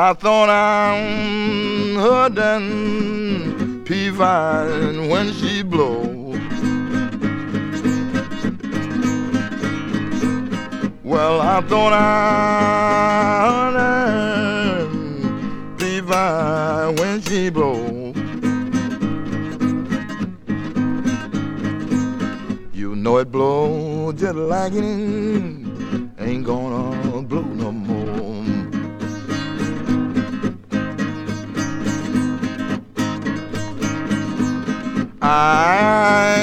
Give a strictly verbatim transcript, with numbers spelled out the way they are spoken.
I thought I heard that P-Vine when she blow. Well, I thought I heard that P-Vine when she blow. You know it blow just like it ain't gonna blow no more. I